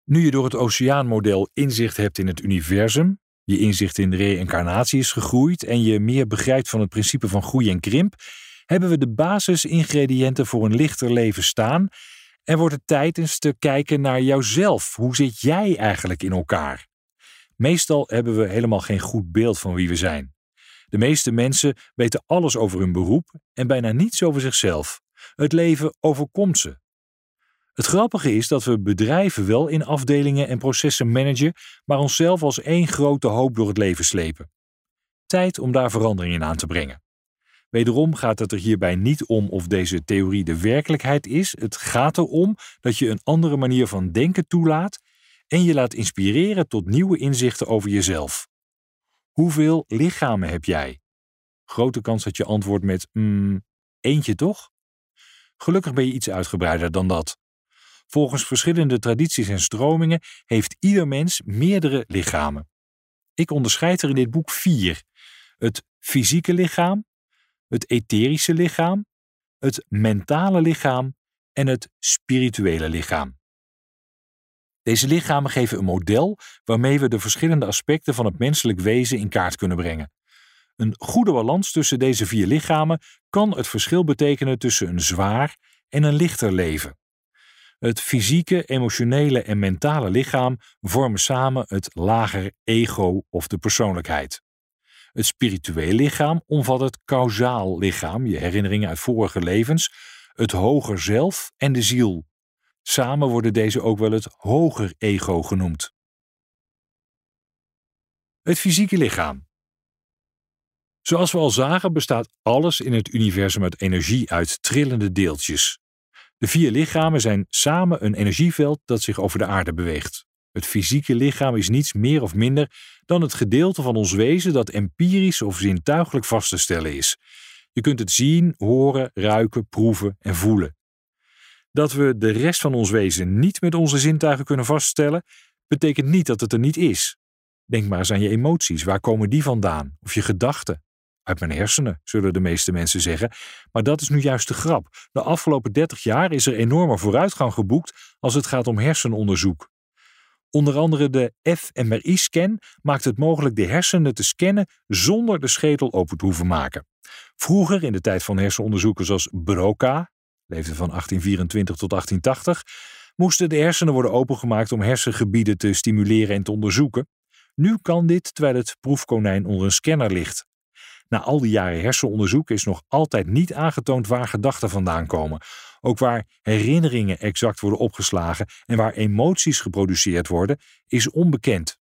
Nu je door het oceaanmodel inzicht hebt in het universum, je inzicht in de reïncarnatie is gegroeid en je meer begrijpt van het principe van groei en krimp, hebben we de basisingrediënten voor een lichter leven staan en wordt het tijd eens te kijken naar jouzelf. Hoe zit jij eigenlijk in elkaar? Meestal hebben we helemaal geen goed beeld van wie we zijn. De meeste mensen weten alles over hun beroep en bijna niets over zichzelf. Het leven overkomt ze. Het grappige is dat we bedrijven wel in afdelingen en processen managen, maar onszelf als één grote hoop door het leven slepen. Tijd om daar verandering in aan te brengen. Wederom gaat het er hierbij niet om of deze theorie de werkelijkheid is. Het gaat erom dat je een andere manier van denken toelaat en je laat inspireren tot nieuwe inzichten over jezelf. Hoeveel lichamen heb jij? Grote kans dat je antwoordt met eentje toch? Gelukkig ben je iets uitgebreider dan dat. Volgens verschillende tradities en stromingen heeft ieder mens meerdere lichamen. Ik onderscheid er in dit boek 4. Het fysieke lichaam, het etherische lichaam, het mentale lichaam en het spirituele lichaam. Deze lichamen geven een model waarmee we de verschillende aspecten van het menselijk wezen in kaart kunnen brengen. Een goede balans tussen deze 4 lichamen kan het verschil betekenen tussen een zwaar en een lichter leven. Het fysieke, emotionele en mentale lichaam vormen samen het lager ego of de persoonlijkheid. Het spirituele lichaam omvat het kausaal lichaam, je herinneringen uit vorige levens, het hoger zelf en de ziel. Samen worden deze ook wel het hoger ego genoemd. Het fysieke lichaam. Zoals we al zagen bestaat alles in het universum uit energie uit trillende deeltjes. De 4 lichamen zijn samen een energieveld dat zich over de aarde beweegt. Het fysieke lichaam is niets meer of minder dan het gedeelte van ons wezen dat empirisch of zintuigelijk vast te stellen is. Je kunt het zien, horen, ruiken, proeven en voelen. Dat we de rest van ons wezen niet met onze zintuigen kunnen vaststellen, betekent niet dat het er niet is. Denk maar eens aan je emoties. Waar komen die vandaan? Of je gedachten? Uit mijn hersenen, zullen de meeste mensen zeggen. Maar dat is nu juist de grap. De afgelopen 30 jaar is er enorme vooruitgang geboekt als het gaat om hersenonderzoek. Onder andere de fMRI-scan maakt het mogelijk de hersenen te scannen zonder de schedel open te hoeven maken. Vroeger, in de tijd van hersenonderzoekers als Broca, leefde van 1824 tot 1880, moesten de hersenen worden opengemaakt om hersengebieden te stimuleren en te onderzoeken. Nu kan dit terwijl het proefkonijn onder een scanner ligt. Na al die jaren hersenonderzoek is nog altijd niet aangetoond waar gedachten vandaan komen. Ook waar herinneringen exact worden opgeslagen en waar emoties geproduceerd worden, is onbekend.